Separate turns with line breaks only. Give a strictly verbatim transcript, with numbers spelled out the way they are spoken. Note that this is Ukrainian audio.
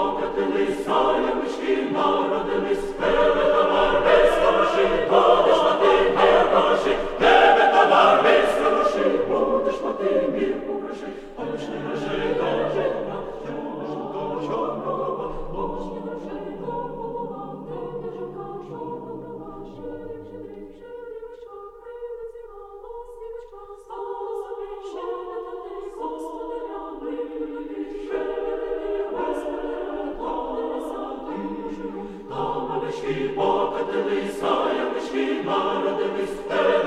покатилися, ямички народились, тебе товар весь хороший, будеш мати мір грошей, тебе товар весь хороший, будеш мати мір грошей, хоч не грошей до життя, до чорного, хоч не грошей до голова, тебе жовка чорного, щедрик, щедрик, щедрик, стала собі, щедрик, Господи, покатилися, ямички народились,